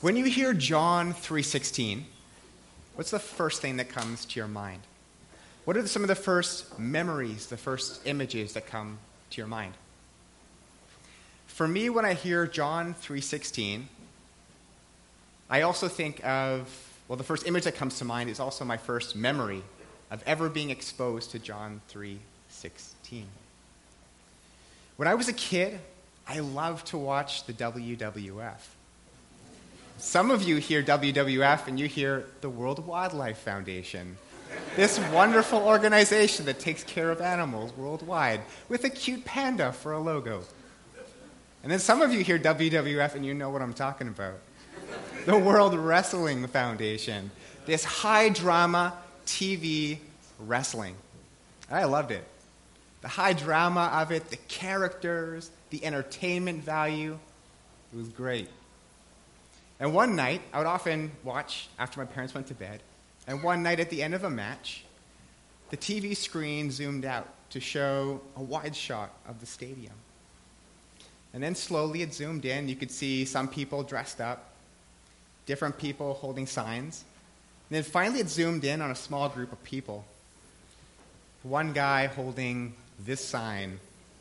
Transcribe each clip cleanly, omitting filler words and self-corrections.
When you hear John 3:16, what's the first thing that comes to your mind? What are some of the first memories, the first images that come to your mind? For me, when I hear John 3:16, I also think of, the first image that comes to mind is also my first memory of ever being exposed to John 3:16. When I was a kid, I loved to watch the WWF. Some of you hear WWF and you hear the World Wildlife Foundation, this wonderful organization that takes care of animals worldwide with a cute panda for a logo. And then some of you hear WWF and you know what I'm talking about. The World Wrestling Foundation, this high-drama TV wrestling. I loved it. The high drama of it, the characters, the entertainment value, it was great. And one night, I would often watch after my parents went to bed, and one night at the end of a match, the TV screen zoomed out to show a wide shot of the stadium. And then slowly it zoomed in. You could see some people dressed up, different people holding signs. And then finally it zoomed in on a small group of people. One guy holding this sign.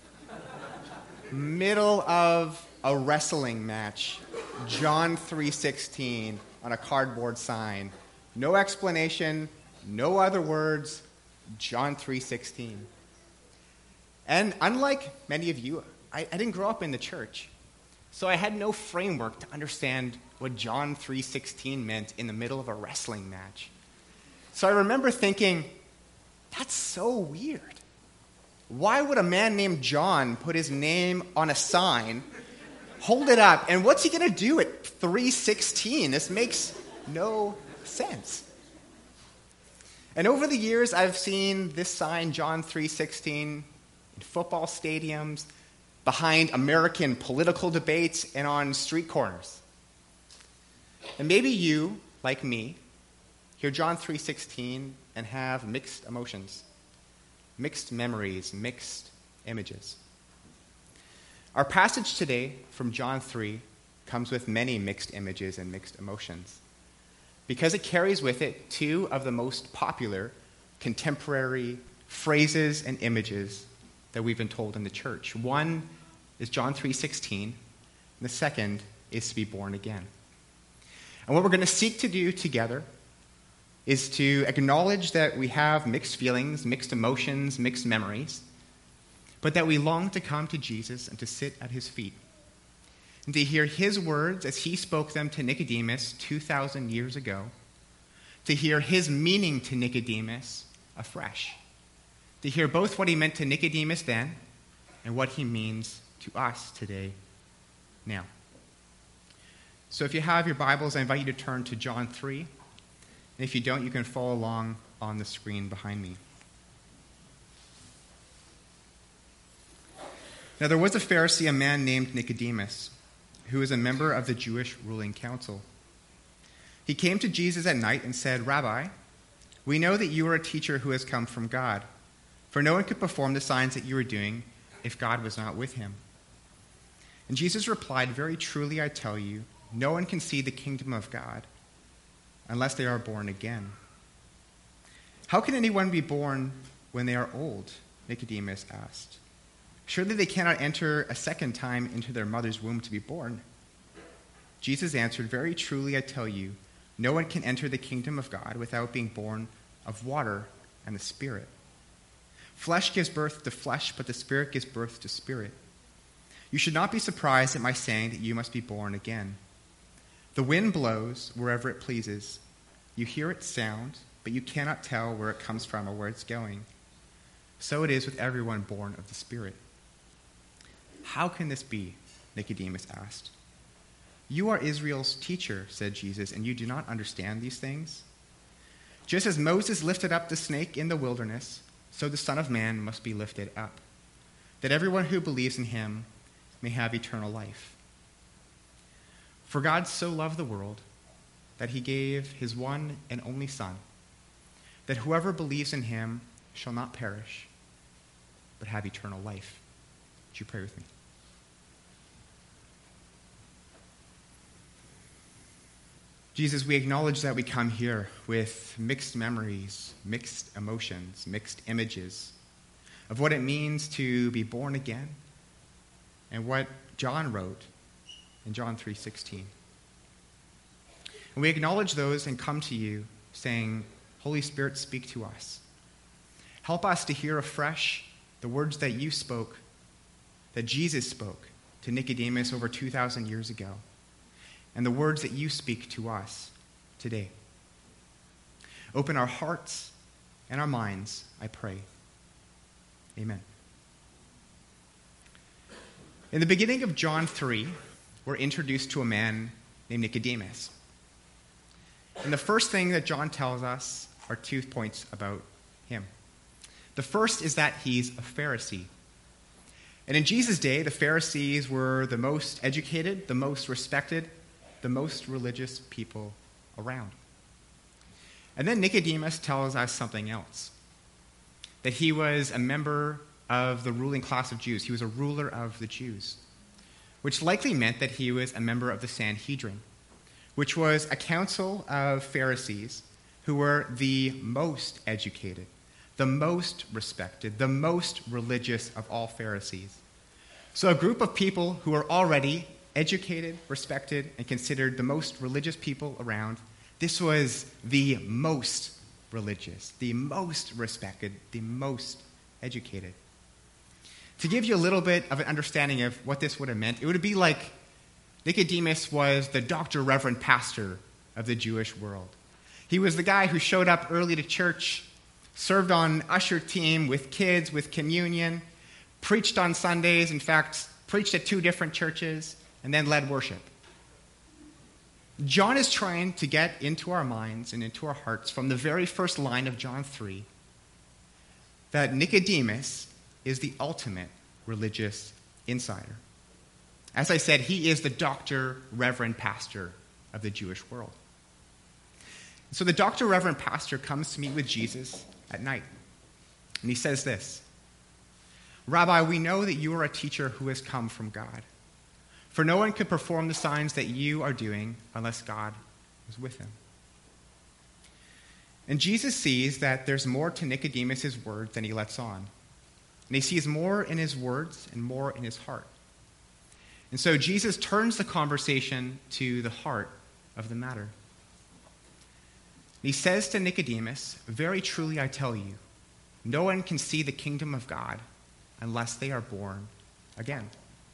Middle of a wrestling match. John 3:16 on a cardboard sign. No explanation, no other words, John 3:16. And unlike many of you, I didn't grow up in the church. So I had no framework to understand what John 3:16 meant in the middle of a wrestling match. So I remember thinking, that's so weird. Why would a man named John put his name on a sign, hold it up, and what's he going to do at 3:16? This makes no sense. And over the years, I've seen this sign, John 3:16, in football stadiums, behind American political debates, and on street corners. And maybe you, like me, hear John 3:16 and have mixed emotions, mixed memories, mixed images. Our passage today from John 3 comes with many mixed images and mixed emotions because it carries with it two of the most popular contemporary phrases and images that we've been told in the church. One is John 3:16, and the second is to be born again. And what we're going to seek to do together is to acknowledge that we have mixed feelings, mixed emotions, mixed memories, but that we long to come to Jesus and to sit at his feet and to hear his words as he spoke them to Nicodemus 2,000 years ago, to hear his meaning to Nicodemus afresh, to hear both what he meant to Nicodemus then and what he means to us today, now. So if you have your Bibles, I invite you to turn to John 3. And if you don't, you can follow along on the screen behind me. Now there was a Pharisee, a man named Nicodemus, who was a member of the Jewish ruling council. He came to Jesus at night and said, "Rabbi, we know that you are a teacher who has come from God, for no one could perform the signs that you are doing if God was not with him." And Jesus replied, "Very truly I tell you, no one can see the kingdom of God unless they are born again." "How can anyone be born when they are old?" Nicodemus asked. "Surely they cannot enter a second time into their mother's womb to be born." Jesus answered, "Very truly I tell you, no one can enter the kingdom of God without being born of water and the Spirit. Flesh gives birth to flesh, but the Spirit gives birth to spirit. You should not be surprised at my saying that you must be born again. The wind blows wherever it pleases. You hear its sound, but you cannot tell where it comes from or where it's going. So it is with everyone born of the Spirit." "How can this be?" Nicodemus asked. "You are Israel's teacher," said Jesus, "and you do not understand these things? Just as Moses lifted up the snake in the wilderness, so the Son of Man must be lifted up, that everyone who believes in him may have eternal life. For God so loved the world that he gave his one and only Son, that whoever believes in him shall not perish, but have eternal life." Would you pray with me? Jesus, we acknowledge that we come here with mixed memories, mixed emotions, mixed images of what it means to be born again and what John wrote in John 3:16. And we acknowledge those and come to you saying, Holy Spirit, speak to us. Help us to hear afresh the words that you spoke, that Jesus spoke to Nicodemus over 2,000 years ago, and the words that you speak to us today. Open our hearts and our minds, I pray. Amen. In the beginning of John 3, we're introduced to a man named Nicodemus. And the first thing that John tells us are 2 points about him. The first is that he's a Pharisee. And in Jesus' day, the Pharisees were the most educated, the most respected, the most religious people around. And then Nicodemus tells us something else, that he was a member of the ruling class of Jews. He was a ruler of the Jews, which likely meant that he was a member of the Sanhedrin, which was a council of Pharisees who were the most educated, the most respected, the most religious of all Pharisees. So a group of people who were already educated, respected, and considered the most religious people around. This was the most religious, the most respected, the most educated. To give you a little bit of an understanding of what this would have meant, it would be like Nicodemus was the Dr. Reverend pastor of the Jewish world. He was the guy who showed up early to church, served on usher team with kids, with communion, preached on Sundays, in fact, preached at 2 different churches, and then led worship. John is trying to get into our minds and into our hearts from the very first line of John 3 that Nicodemus is the ultimate religious insider. As I said, he is the Dr. Reverend pastor of the Jewish world. So the Dr. Reverend pastor comes to meet with Jesus at night, and he says this, Rabbi, we know that you are a teacher who has come from God. For no one could perform the signs that you are doing unless God was with him. And Jesus sees that there's more to Nicodemus' words than he lets on. And he sees more in his words and more in his heart. And so Jesus turns the conversation to the heart of the matter. He says to Nicodemus, very truly I tell you, no one can see the kingdom of God unless they are born again.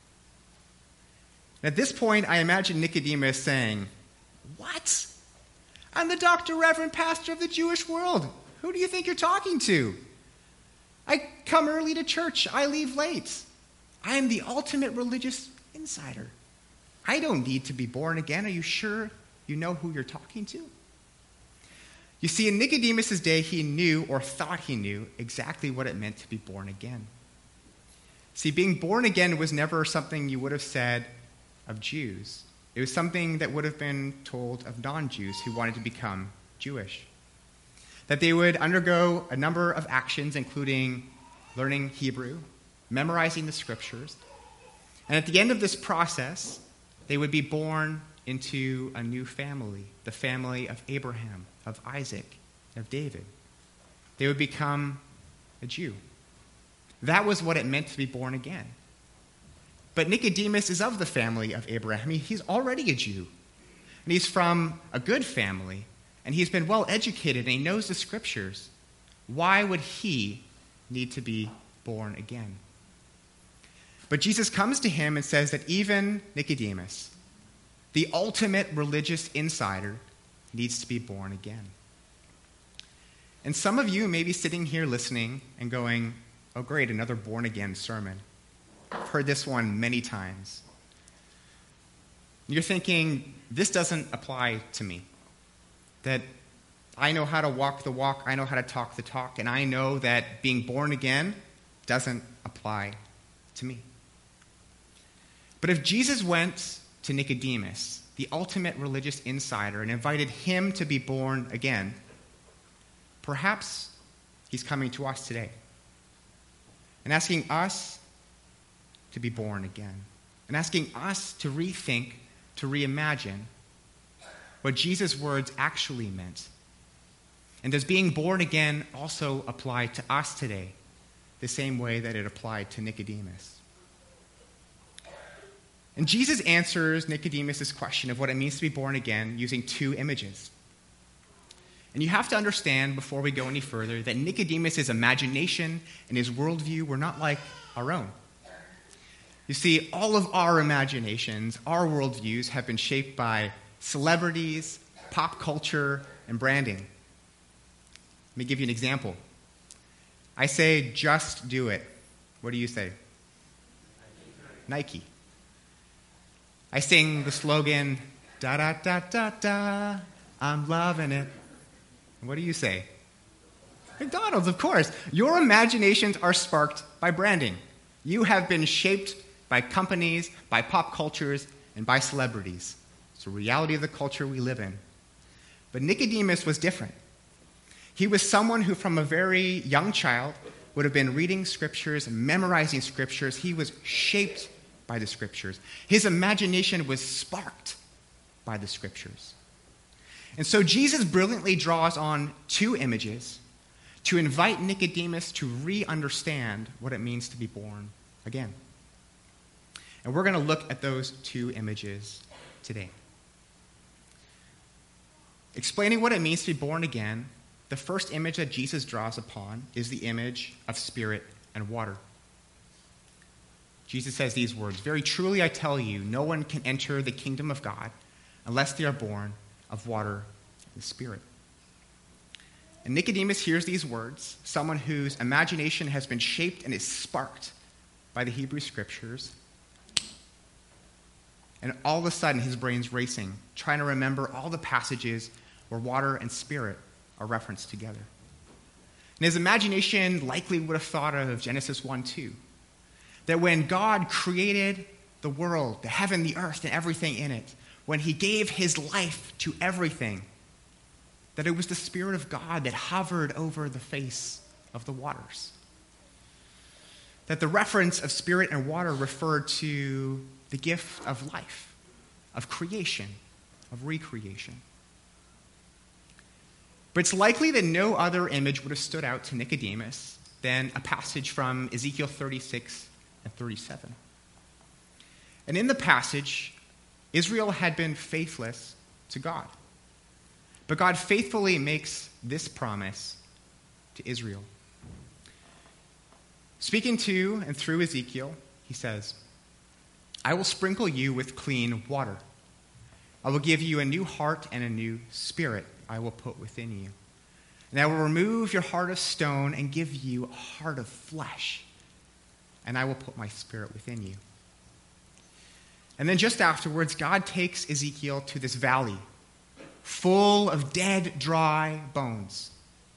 At this point, I imagine Nicodemus saying, what? I'm the Dr. Reverend pastor of the Jewish world. Who do you think you're talking to? I come early to church. I leave late. I am the ultimate religious insider. I don't need to be born again. Are you sure you know who you're talking to? You see, in Nicodemus' day, he knew or thought he knew exactly what it meant to be born again. See, being born again was never something you would have said of Jews. It was something that would have been told of non-Jews who wanted to become Jewish. That they would undergo a number of actions, including learning Hebrew, memorizing the scriptures, and at the end of this process, they would be born into a new family, the family of Abraham, of Isaac, of David. They would become a Jew. That was what it meant to be born again. But Nicodemus is of the family of Abraham. He's already a Jew. And he's from a good family. And he's been well educated and he knows the scriptures. Why would he need to be born again? But Jesus comes to him and says that even Nicodemus, the ultimate religious insider, needs to be born again. And some of you may be sitting here listening and going, oh great, another born again sermon. I've heard this one many times. You're thinking, this doesn't apply to me. That I know how to walk the walk, I know how to talk the talk, and I know that being born again doesn't apply to me. But if Jesus went to Nicodemus, the ultimate religious insider, and invited him to be born again, perhaps he's coming to us today and asking us to be born again, and asking us to rethink, to reimagine what Jesus' words actually meant? And does being born again also apply to us today, the same way that it applied to Nicodemus? And Jesus answers Nicodemus' question of what it means to be born again using two images. And you have to understand, before we go any further, that Nicodemus' imagination and his worldview were not like our own. You see, all of our imaginations, our worldviews, have been shaped by celebrities, pop culture, and branding. Let me give you an example. I say, just do it. What do you say? Nike. I sing the slogan, da da da da da, I'm loving it. What do you say? McDonald's, of course. Your imaginations are sparked by branding. You have been shaped by companies, by pop cultures, and by celebrities. It's the reality of the culture we live in. But Nicodemus was different. He was someone who, from a very young child, would have been reading scriptures and memorizing scriptures. He was shaped by the scriptures. His imagination was sparked by the scriptures. And so Jesus brilliantly draws on two images to invite Nicodemus to re-understand what it means to be born again. And we're going to look at those two images today. Explaining what it means to be born again, the first image that Jesus draws upon is the image of spirit and water. Jesus says these words, "Very truly I tell you, no one can enter the kingdom of God unless they are born of water and spirit." And Nicodemus hears these words, someone whose imagination has been shaped and is sparked by the Hebrew scriptures. And all of a sudden, his brain's racing, trying to remember all the passages where water and spirit are referenced together. And his imagination likely would have thought of Genesis 1:2. That when God created the world, the heaven, the earth, and everything in it, when he gave his life to everything, that it was the Spirit of God that hovered over the face of the waters. That the reference of spirit and water referred to the gift of life, of creation, of recreation. But it's likely that no other image would have stood out to Nicodemus than a passage from Ezekiel 36 and 37. And in the passage, Israel had been faithless to God. But God faithfully makes this promise to Israel. Speaking to and through Ezekiel, he says, "I will sprinkle you with clean water. I will give you a new heart and a new spirit I will put within you. And I will remove your heart of stone and give you a heart of flesh. And I will put my spirit within you." And then just afterwards, God takes Ezekiel to this valley full of dead, dry bones.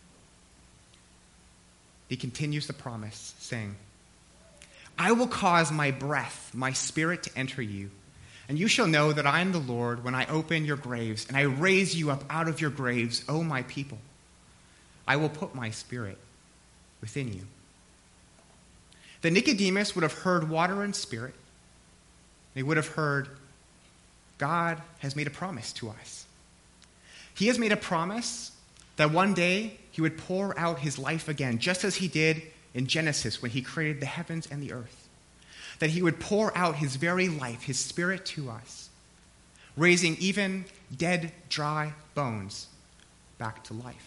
He continues the promise, saying, "I will cause my breath, my spirit to enter you, and you shall know that I am the Lord when I open your graves, and I raise you up out of your graves, O my people. I will put my spirit within you." That Nicodemus would have heard water and spirit. They would have heard God has made a promise to us. He has made a promise that one day he would pour out his life again, just as he did in Genesis when he created the heavens and the earth. That he would pour out his very life, his spirit to us, raising even dead, dry bones back to life.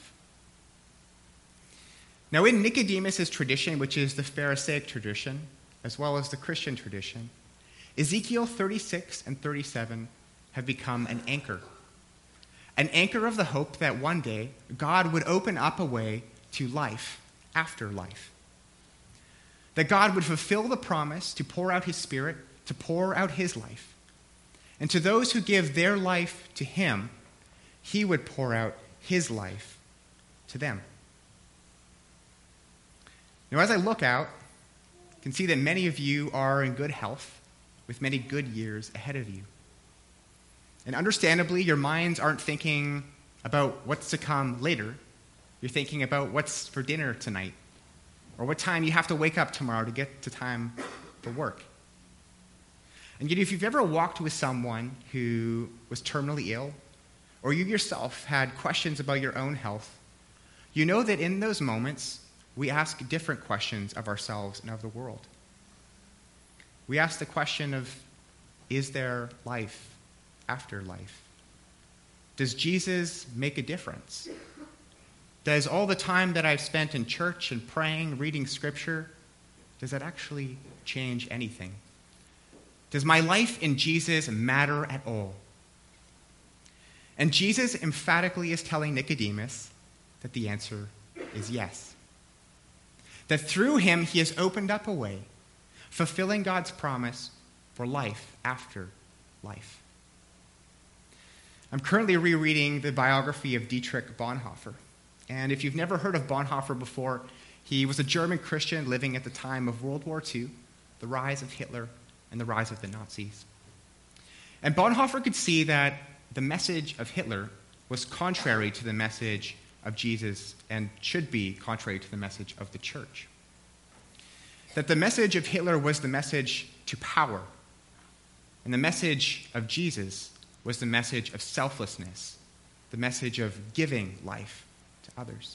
Now, in Nicodemus' tradition, which is the Pharisaic tradition, as well as the Christian tradition, Ezekiel 36 and 37 have become an anchor of the hope that one day God would open up a way to life after life. That God would fulfill the promise to pour out his spirit, to pour out his life. And to those who give their life to him, he would pour out his life to them. Now, as I look out, I can see that many of you are in good health, with many good years ahead of you. And understandably, your minds aren't thinking about what's to come later. You're thinking about what's for dinner tonight, or what time you have to wake up tomorrow to get to time for work. And yet, if you've ever walked with someone who was terminally ill, or you yourself had questions about your own health, you know that in those moments, we ask different questions of ourselves and of the world. We ask the question of, is there life after life? Does Jesus make a difference? Does all the time that I've spent in church and praying, reading scripture, does that actually change anything? Does my life in Jesus matter at all? And Jesus emphatically is telling Nicodemus that the answer is yes. That through him, he has opened up a way, fulfilling God's promise for life after life. I'm currently rereading the biography of Dietrich Bonhoeffer. And if you've never heard of Bonhoeffer before, he was a German Christian living at the time of World War II, the rise of Hitler, and the rise of the Nazis. And Bonhoeffer could see that the message of Hitler was contrary to the message of Jesus and should be contrary to the message of the church. That the message of Hitler was the message to power, and the message of Jesus was the message of selflessness, the message of giving life to others.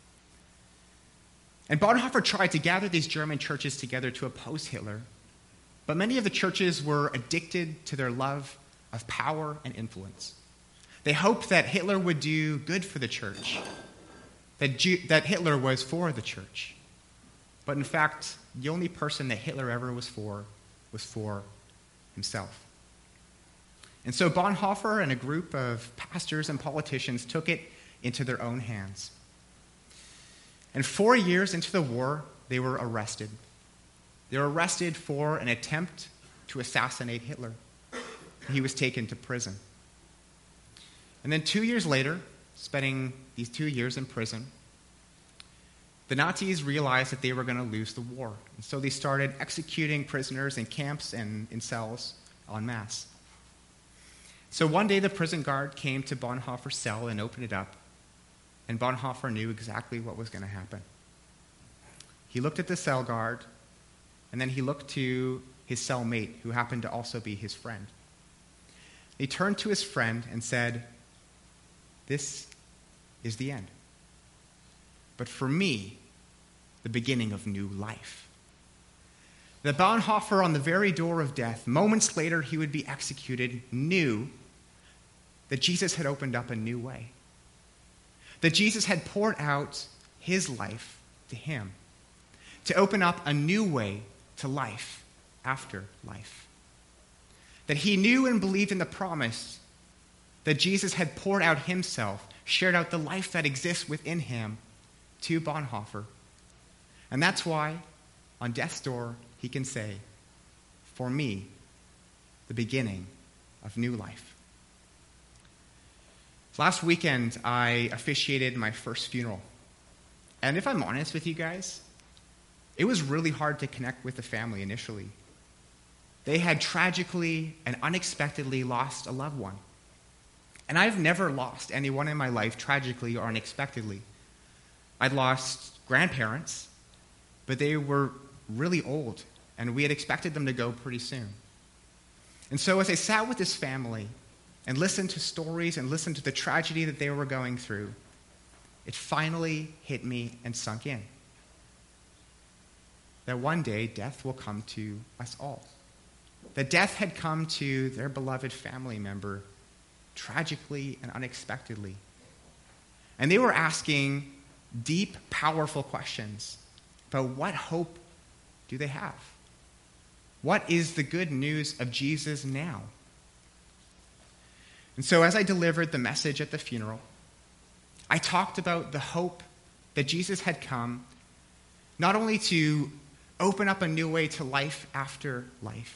And Bonhoeffer tried to gather these German churches together to oppose Hitler, but many of the churches were addicted to their love of power and influence. They hoped that Hitler would do good for the church, that Hitler was for the church. But in fact, the only person that Hitler ever was for himself. And so Bonhoeffer and a group of pastors and politicians took it into their own hands. And 4 years into the war, they were arrested. They were arrested for an attempt to assassinate Hitler. He was taken to prison. And then 2 years later, spending these 2 years in prison, the Nazis realized that they were going to lose the war. And so they started executing prisoners in camps and in cells en masse. So one day the prison guard came to Bonhoeffer's cell and opened it up, and Bonhoeffer knew exactly what was going to happen. He looked at the cell guard, and then he looked to his cellmate, who happened to also be his friend. He turned to his friend and said, "This is the end. But for me, the beginning of new life." That Bonhoeffer, on the very door of death, moments later he would be executed, knew that Jesus had opened up a new way. That Jesus had poured out his life to him to open up a new way to life after life. That he knew and believed in the promise that Jesus had poured out himself, shared out the life that exists within him to Bonhoeffer. And that's why, on death's door, he can say, "For me, the beginning of new life." Last weekend, I officiated my first funeral. And if I'm honest with you guys, it was really hard to connect with the family initially. They had tragically and unexpectedly lost a loved one. And I've never lost anyone in my life tragically or unexpectedly. I'd lost grandparents, but they were really old, and we had expected them to go pretty soon. And so as I sat with this family and listened to stories and listened to the tragedy that they were going through, it finally hit me and sunk in. That one day, death will come to us all. That death had come to their beloved family member tragically and unexpectedly. And they were asking deep, powerful questions about what hope do they have? What is the good news of Jesus now? And so as I delivered the message at the funeral, I talked about the hope that Jesus had come not only to open up a new way to life after life,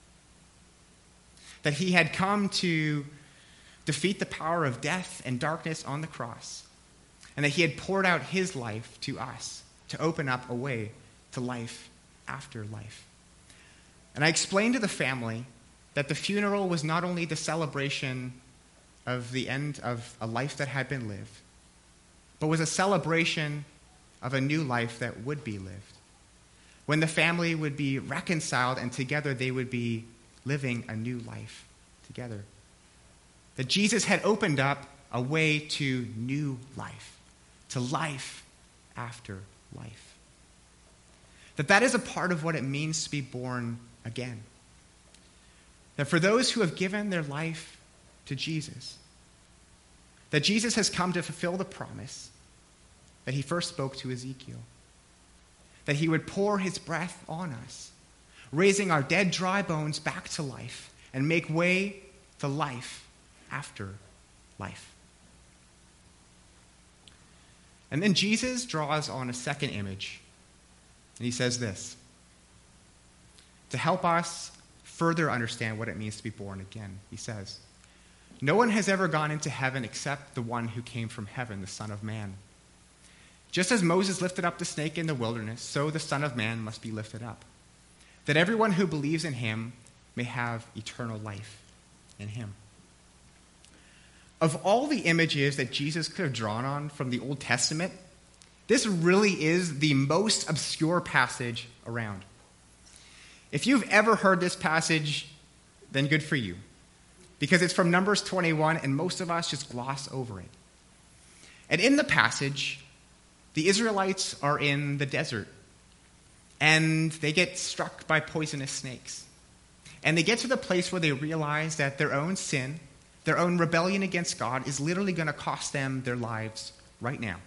that he had come to defeat the power of death and darkness on the cross, and that he had poured out his life to us to open up a way to life after life. And I explained to the family that the funeral was not only the celebration of the end of a life that had been lived, but was a celebration of a new life that would be lived, when the family would be reconciled and together they would be living a new life together. That Jesus had opened up a way to new life, to life after life. That is a part of what it means to be born again. That for those who have given their life to Jesus, that Jesus has come to fulfill the promise that he first spoke to Ezekiel, that he would pour his breath on us, raising our dead, dry bones back to life and make way to life after life. And then Jesus draws on a second image, and he says this, to help us further understand what it means to be born again. He says, "No one has ever gone into heaven except the one who came from heaven, the Son of Man. Just as Moses lifted up the snake in the wilderness, so the Son of Man must be lifted up, that everyone who believes in him may have eternal life in him." Of all the images that Jesus could have drawn on from the Old Testament, this really is the most obscure passage around. If you've ever heard this passage, then good for you, because it's from Numbers 21, and most of us just gloss over it. And in the passage, the Israelites are in the desert, and they get struck by poisonous snakes. And they get to the place where they realize that their own sin, their own rebellion against God, is literally going to cost them their lives right now.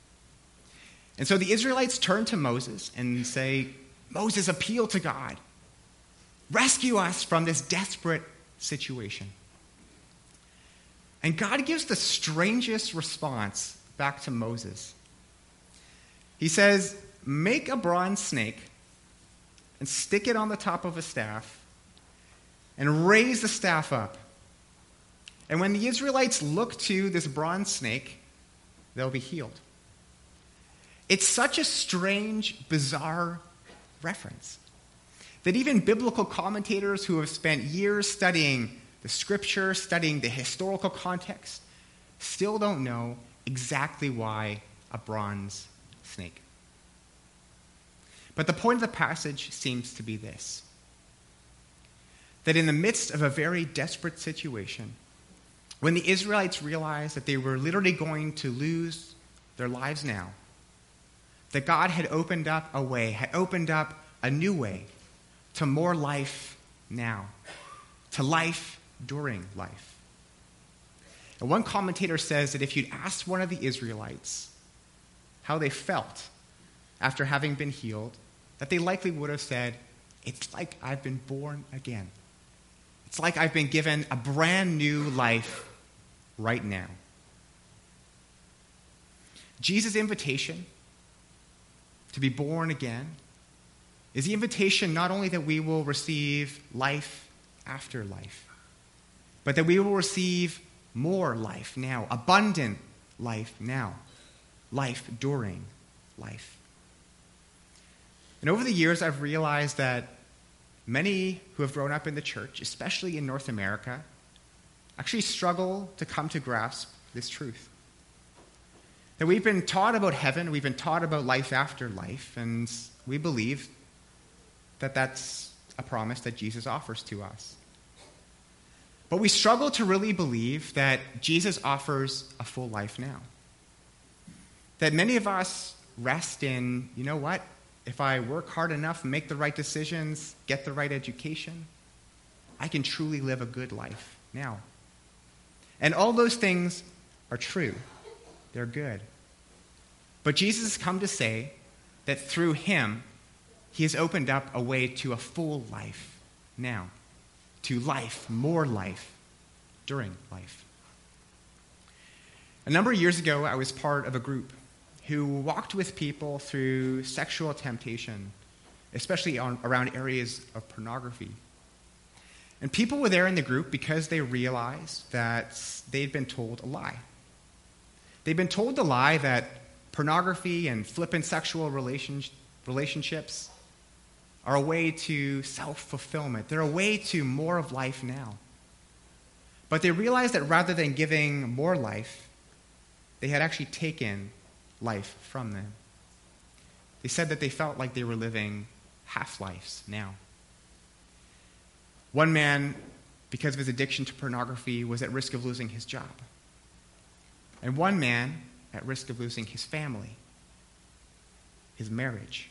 And so the Israelites turn to Moses and say, "Moses, appeal to God. Rescue us from this desperate situation." And God gives the strangest response back to Moses. He says, "Make a bronze snake and stick it on the top of a staff and raise the staff up. And when the Israelites look to this bronze snake, they'll be healed." It's such a strange, bizarre reference that even biblical commentators who have spent years studying the scripture, studying the historical context, still don't know exactly why a bronze snake. But the point of the passage seems to be this, that in the midst of a very desperate situation, when the Israelites realized that they were literally going to lose their lives now, that God had opened up a way, had opened up a new way to more life now, to life during life. And one commentator says that if you'd asked one of the Israelites how they felt after having been healed, that they likely would have said, "It's like I've been born again. It's like I've been given a brand new life right now." Jesus' invitation to be born again is the invitation not only that we will receive life after life, but that we will receive more life now, abundant life now, life during life. And over the years, I've realized that many who have grown up in the church, especially in North America, actually struggle to come to grasp this truth. That we've been taught about heaven, we've been taught about life after life, and we believe that that's a promise that Jesus offers to us. But we struggle to really believe that Jesus offers a full life now. That many of us rest in, you know what? If I work hard enough, make the right decisions, get the right education, I can truly live a good life now. And all those things are true. They're good. But Jesus has come to say that through him, he has opened up a way to a full life now, to life, more life, during life. A number of years ago, I was part of a group who walked with people through sexual temptation, especially around areas of pornography. And people were there in the group because they realized that they'd been told a lie. They'd been told the lie that pornography and flippant sexual relationships are a way to self-fulfillment. They're a way to more of life now. But they realized that rather than giving more life, they had actually taken life from them. They said that they felt like they were living half-lives now. One man, because of his addiction to pornography, was at risk of losing his job. and one man at risk of losing his family, his marriage.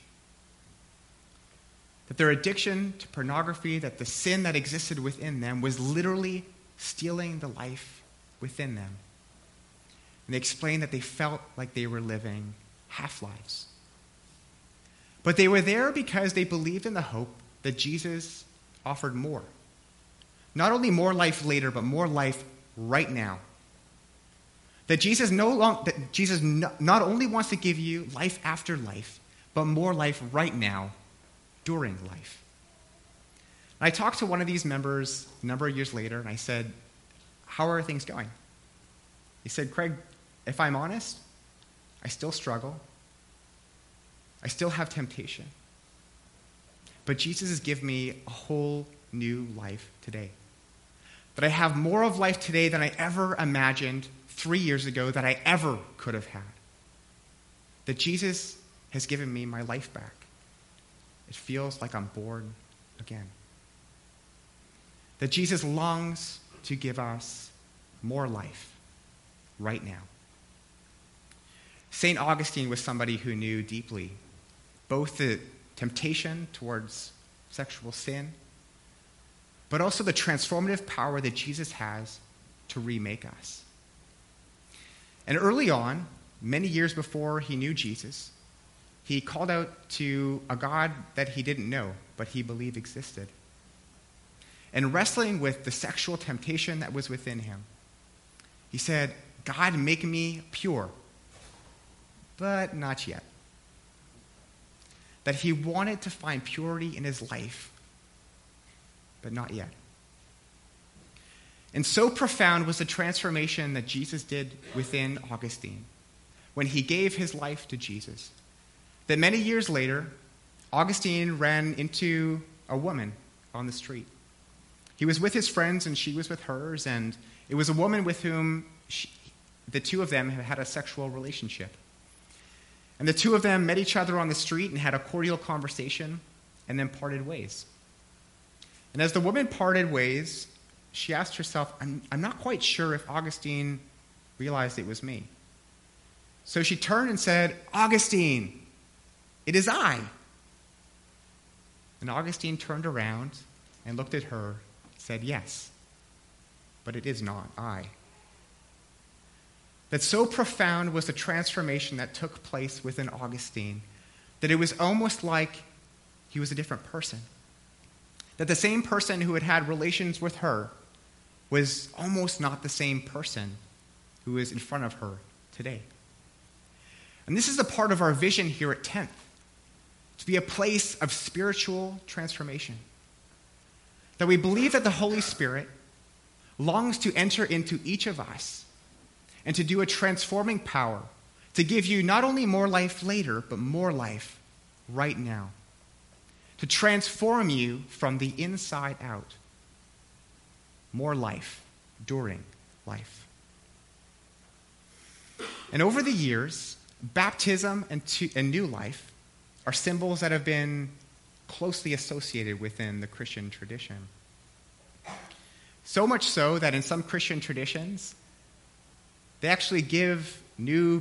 That their addiction to pornography, that the sin that existed within them was literally stealing the life within them. And they explained that they felt like they were living half-lives. But they were there because they believed in the hope that Jesus offered more. Not only more life later, but more life right now. That Jesus not only wants to give you life after life, but more life right now during life. And I talked to one of these members a number of years later, and I said, "How are things going?" He said, "Craig, if I'm honest, I still struggle. I still have temptation. But Jesus has given me a whole new life today. That I have more of life today than I ever imagined 3 years ago that I ever could have had. That Jesus has given me my life back. It feels like I'm born again. That Jesus longs to give us more life right now." St. Augustine was somebody who knew deeply both the temptation towards sexual sin, but also the transformative power that Jesus has to remake us. And early on, many years before he knew Jesus, he called out to a God that he didn't know, but he believed existed. And wrestling with the sexual temptation that was within him, he said, "God, make me pure, but not yet." That he wanted to find purity in his life, but not yet. And so profound was the transformation that Jesus did within Augustine when he gave his life to Jesus, that many years later, Augustine ran into a woman on the street. He was with his friends and she was with hers, and it was a woman with whom the two of them had a sexual relationship. And the two of them met each other on the street and had a cordial conversation and then parted ways. And as the woman parted ways, she asked herself, I'm not quite sure if Augustine realized it was me. So she turned and said, "Augustine, it is I." And Augustine turned around and looked at her and said, "Yes, but it is not I." That so profound was the transformation that took place within Augustine that it was almost like he was a different person. That the same person who had had relations with her was almost not the same person who is in front of her today. And this is a part of our vision here at 10th, to be a place of spiritual transformation. That we believe that the Holy Spirit longs to enter into each of us and to do a transforming power, to give you not only more life later, but more life right now. To transform you from the inside out. More life during life. And over the years, baptism and new life are symbols that have been closely associated within the Christian tradition. So much so that in some Christian traditions, they actually give newly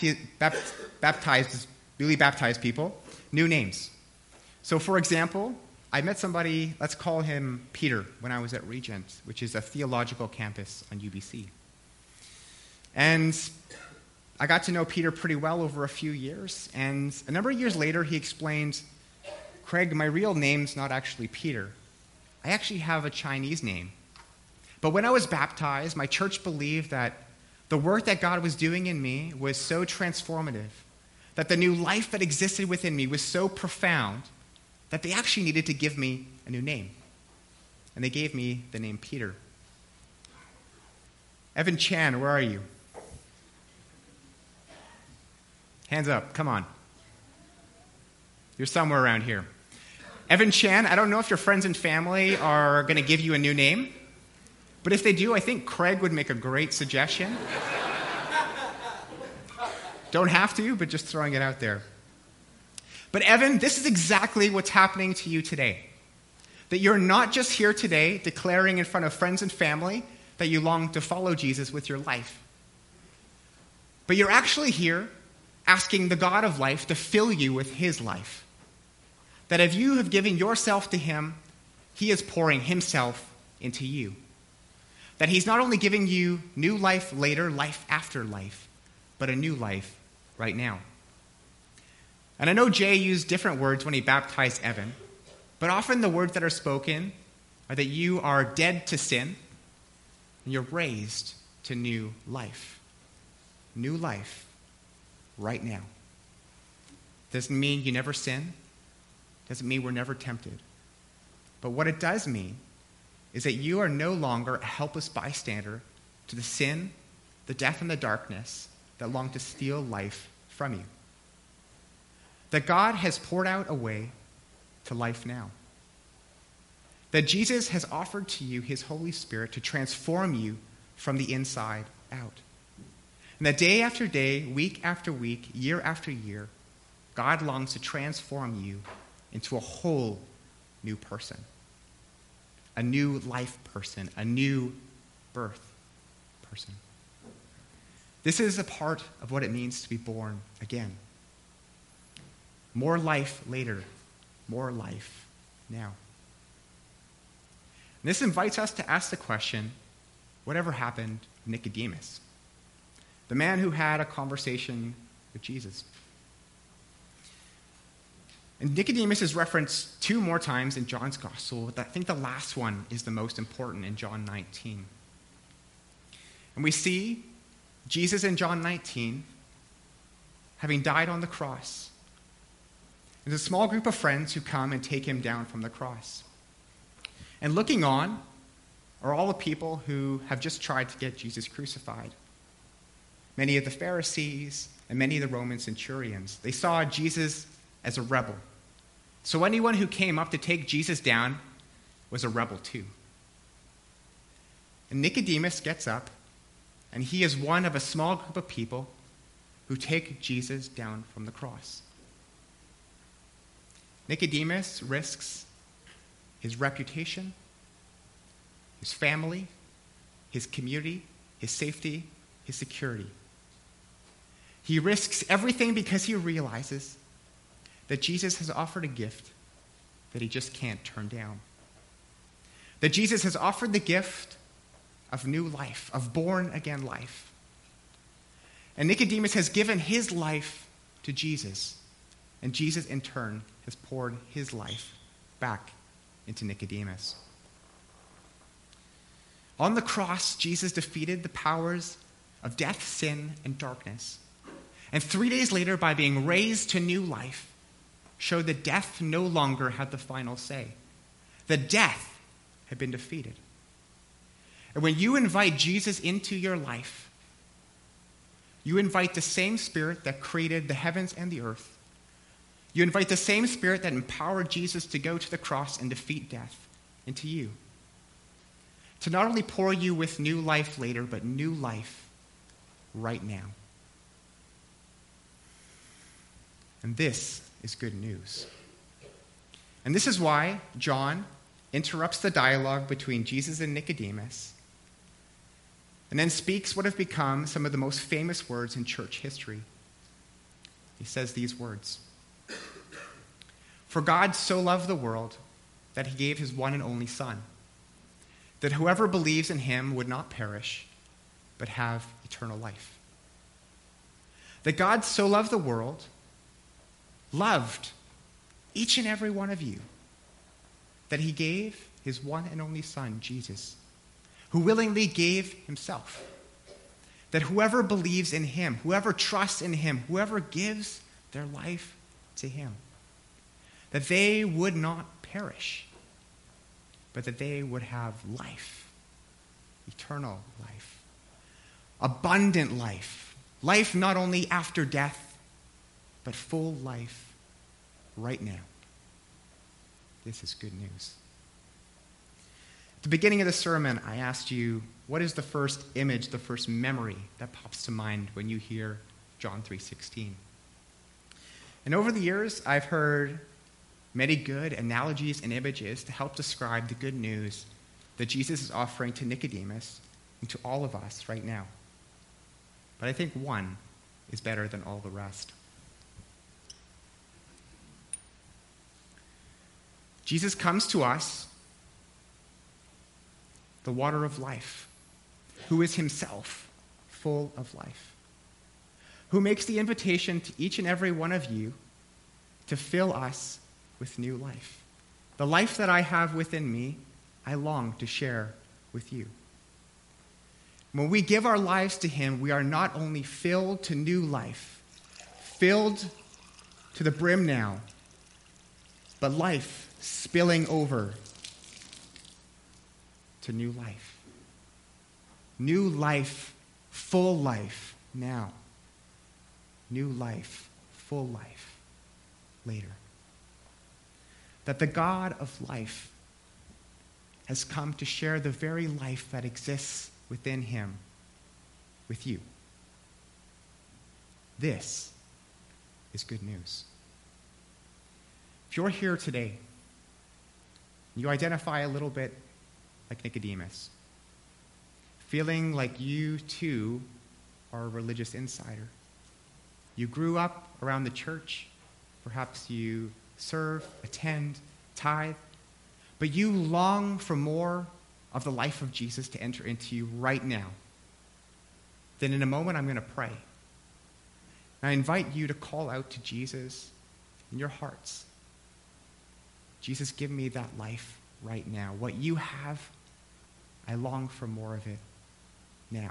baptized people new names. So, for example, I met somebody, let's call him Peter, when I was at Regent, which is a theological campus on UBC. And I got to know Peter pretty well over a few years, and a number of years later he explained, "Craig, my real name's not actually Peter. I actually have a Chinese name. But when I was baptized, my church believed that the work that God was doing in me was so transformative, that the new life that existed within me was so profound, that they actually needed to give me a new name. And they gave me the name Peter." Evan Chan, where are you? Hands up, come on. You're somewhere around here. Evan Chan, I don't know if your friends and family are going to give you a new name, but if they do, I think Craig would make a great suggestion. Don't have to, but just throwing it out there. But Evan, this is exactly what's happening to you today. That you're not just here today declaring in front of friends and family that you long to follow Jesus with your life, But you're actually here asking the God of life to fill you with his life. That if you have given yourself to him, he is pouring himself into you. That he's not only giving you new life later, life after life, but a new life right now. And I know Jay used different words when he baptized Evan, but often the words that are spoken are that you are dead to sin and you're raised to new life. New life right now. Doesn't mean you never sin. Doesn't mean we're never tempted. But what it does mean is that you are no longer a helpless bystander to the sin, the death, and the darkness that long to steal life from you. That God has poured out a way to life now. That Jesus has offered to you his Holy Spirit to transform you from the inside out. And that day after day, week after week, year after year, God longs to transform you into a whole new person. A new life person, a new birth person. This is a part of what it means to be born again. More life later, more life now. And this invites us to ask the question, whatever happened to Nicodemus? The man who had a conversation with Jesus. And Nicodemus is referenced 2 more times in John's gospel, but I think the last one is the most important in John 19. And we see Jesus in John 19, having died on the cross. There's a small group of friends who come and take him down from the cross. And looking on are all the people who have just tried to get Jesus crucified. Many of the Pharisees and many of the Roman centurions. They saw Jesus as a rebel. So anyone who came up to take Jesus down was a rebel too. And Nicodemus gets up, and he is one of a small group of people who take Jesus down from the cross. Nicodemus risks his reputation, his family, his community, his safety, his security. He risks everything because he realizes that Jesus has offered a gift that he just can't turn down. That Jesus has offered the gift of new life, of born-again life. And Nicodemus has given his life to Jesus, and Jesus, in turn, has poured his life back into Nicodemus. On the cross, Jesus defeated the powers of death, sin, and darkness. And 3 days later, by being raised to new life, showed that death no longer had the final say. That death had been defeated. And when you invite Jesus into your life, you invite the same Spirit that created the heavens and the earth. You invite the same Spirit that empowered Jesus to go to the cross and defeat death into you. To not only pour you with new life later, but new life right now. And this is good news. And this is why John interrupts the dialogue between Jesus and Nicodemus and then speaks what have become some of the most famous words in church history. He says these words: "For God so loved the world that he gave his one and only Son, that whoever believes in him would not perish, but have eternal life." That God so loved the world, loved each and every one of you, that he gave his one and only Son, Jesus, who willingly gave himself. That whoever believes in him, whoever trusts in him, whoever gives their life to him, that they would not perish, but that they would have life, eternal life, abundant life, life not only after death, but full life right now. This is good news. At the beginning of the sermon, I asked you, what is the first image, the first memory that pops to mind when you hear John 3:16? And over the years, I've heard many good analogies and images to help describe the good news that Jesus is offering to Nicodemus and to all of us right now. But I think one is better than all the rest. Jesus comes to us, the water of life, who is himself full of life, who makes the invitation to each and every one of you to fill us with new life. The life that I have within me, I long to share with you. When we give our lives to him, we are not only filled to new life, filled to the brim now, but life spilling over to new life. New life, full life now. New life, full life later. That the God of life has come to share the very life that exists within him with you. This is good news. If you're here today, you identify a little bit like Nicodemus, feeling like you too are a religious insider. You grew up around the church. Perhaps you serve, attend, tithe, but you long for more of the life of Jesus to enter into you right now. Then in a moment, I'm going to pray. And I invite you to call out to Jesus in your hearts. Jesus, give me that life right now. What you have, I long for more of it now.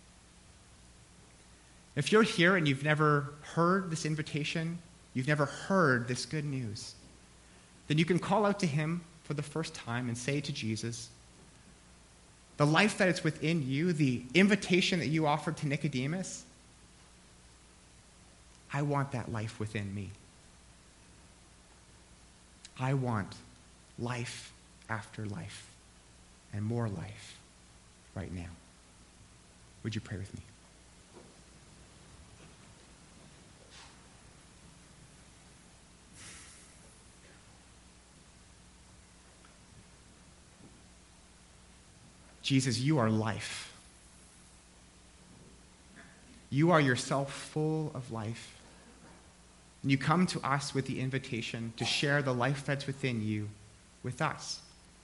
If you're here and you've never heard this invitation, you've never heard this good news, then you can call out to him for the first time and say to Jesus, the life that is within you, the invitation that you offered to Nicodemus, I want that life within me. I want life after life and more life right now. Would you pray with me? Jesus, you are life. You are yourself full of life. And you come to us with the invitation to share the life that's within you with us.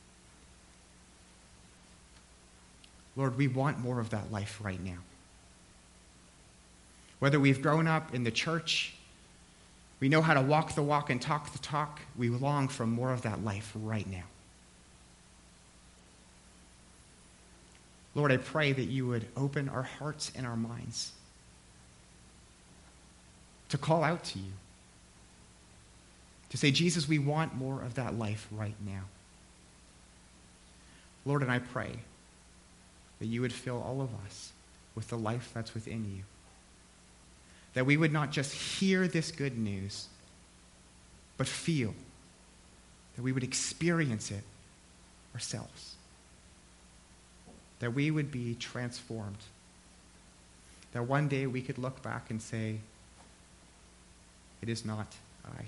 Lord, we want more of that life right now. Whether we've grown up in the church, we know how to walk the walk and talk the talk, we long for more of that life right now. Lord, I pray that you would open our hearts and our minds to call out to you, to say, Jesus, we want more of that life right now. Lord, and I pray that you would fill all of us with the life that's within you, that we would not just hear this good news, but feel, that we would experience it ourselves, that we would be transformed, that one day we could look back and say, it is not I.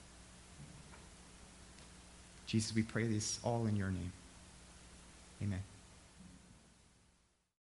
Jesus, we pray this all in your name. Amen.